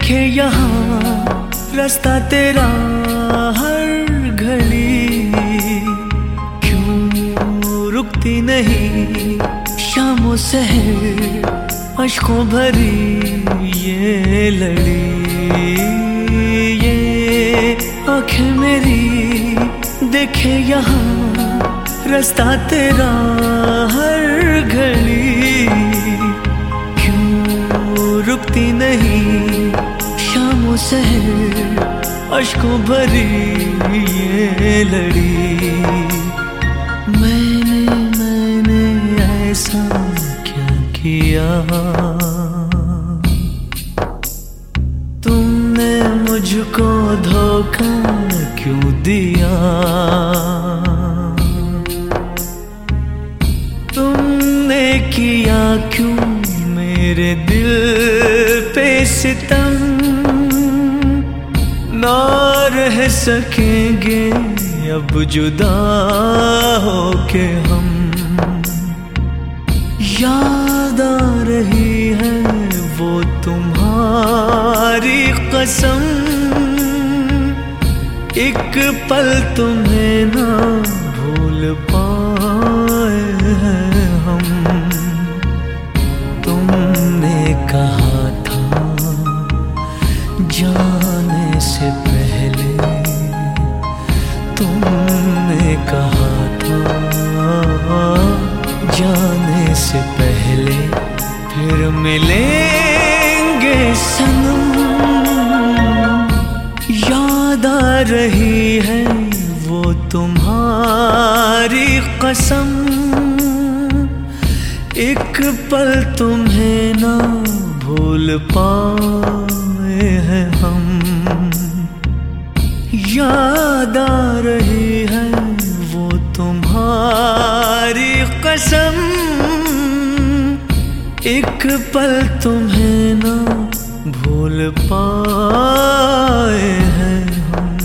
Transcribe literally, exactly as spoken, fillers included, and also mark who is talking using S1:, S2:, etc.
S1: देखे यहाँ रास्ता तेरा हर घड़ी, क्यों रुकती नहीं शामों शहर अश्कों भरी ये लड़ी। ये आँखें मेरी देखे यहाँ रास्ता तेरा हर घड़ी, क्यों रुकती नहीं शामों शहर अश्कों भरी ये लड़ी। मैंने मैंने ऐसा क्या किया, तुमने मुझको धोखा क्यों दिया। तुमने किया क्यों मेरे दिल पे सितम, ना रह सकेंगे अब जुदा होके हम। याद आ रही है वो तुम्हारी कसम, एक पल तुम्हें ना भूल पाए हैं हम। तुमने कहा था जाने से पहले, तुमने कहा था जाने से पहले फिर मिलेंगे सनम। याद आ रही है वो तुम्हारी कसम, एक पल तुम्हें ना भूल पाए हैं हम। याद आ रही है वो तुम्हारी कसम, एक पल तुम्हें ना भूल पाए हैं हम।